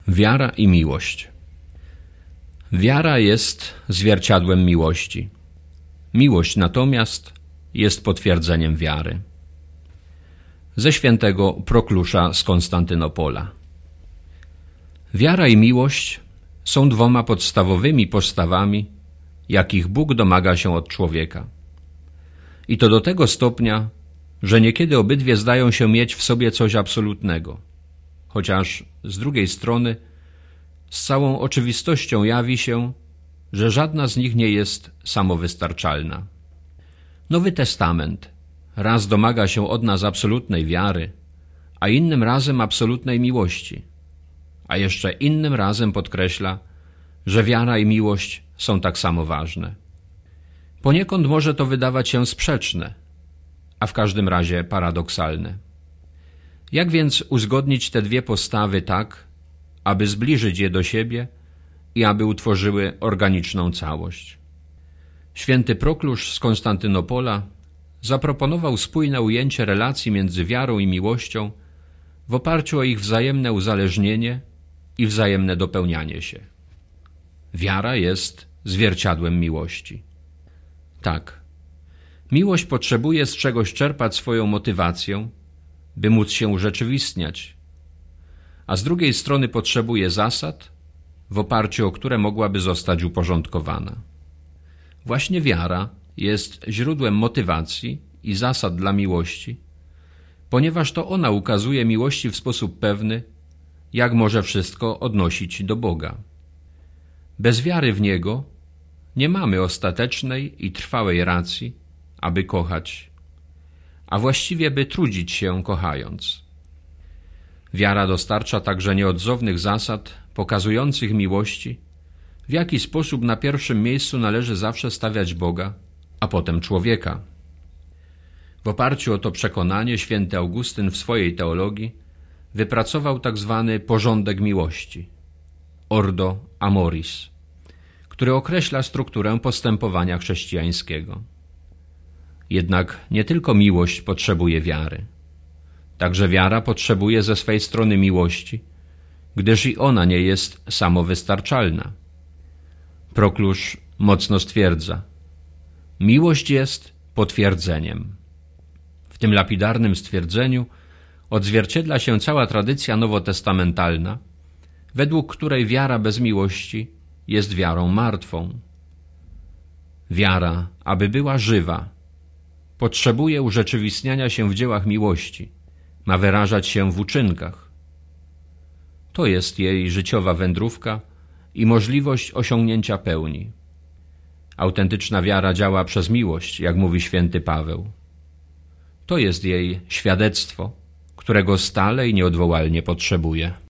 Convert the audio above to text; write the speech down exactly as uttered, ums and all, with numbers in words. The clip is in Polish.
Wiara i miłość. Wiara jest zwierciadłem miłości. Miłość natomiast jest potwierdzeniem wiary. Ze świętego Proklusza z Konstantynopola. Wiara i miłość są dwoma podstawowymi postawami, jakich Bóg domaga się od człowieka. I to do tego stopnia, że niekiedy obydwie zdają się mieć w sobie coś absolutnego, chociaż z drugiej strony z całą oczywistością jawi się, że żadna z nich nie jest samowystarczalna. Nowy Testament raz domaga się od nas absolutnej wiary, a innym razem absolutnej miłości, a jeszcze innym razem podkreśla, że wiara i miłość są tak samo ważne. Poniekąd może to wydawać się sprzeczne, a w każdym razie paradoksalne. Jak więc uzgodnić te dwie postawy tak, aby zbliżyć je do siebie i aby utworzyły organiczną całość? Święty Proklusz z Konstantynopola zaproponował spójne ujęcie relacji między wiarą i miłością w oparciu o ich wzajemne uzależnienie i wzajemne dopełnianie się. Wiara jest zwierciadłem miłości. Tak, miłość potrzebuje z czegoś czerpać swoją motywację, by móc się urzeczywistniać, a z drugiej strony potrzebuje zasad, w oparciu o które mogłaby zostać uporządkowana. Właśnie wiara jest źródłem motywacji i zasad dla miłości, ponieważ to ona ukazuje miłości w sposób pewny, jak może wszystko odnosić do Boga. Bez wiary w Niego nie mamy ostatecznej i trwałej racji, aby kochać, a właściwie by trudzić się kochając. Wiara dostarcza także nieodzownych zasad pokazujących miłości, w jaki sposób na pierwszym miejscu należy zawsze stawiać Boga, a potem człowieka. W oparciu o to przekonanie święty Augustyn w swojej teologii wypracował tak zwany porządek miłości, Ordo Amoris, który określa strukturę postępowania chrześcijańskiego. Jednak nie tylko miłość potrzebuje wiary. Także wiara potrzebuje ze swej strony miłości, gdyż i ona nie jest samowystarczalna. Proklusz mocno stwierdza: miłość jest potwierdzeniem. W tym lapidarnym stwierdzeniu odzwierciedla się cała tradycja nowotestamentalna, według której wiara bez miłości jest wiarą martwą. Wiara, aby była żywa, potrzebuje urzeczywistniania się w dziełach miłości, ma wyrażać się w uczynkach. To jest jej życiowa wędrówka i możliwość osiągnięcia pełni. Autentyczna wiara działa przez miłość, jak mówi święty Paweł. To jest jej świadectwo, którego stale i nieodwołalnie potrzebuje.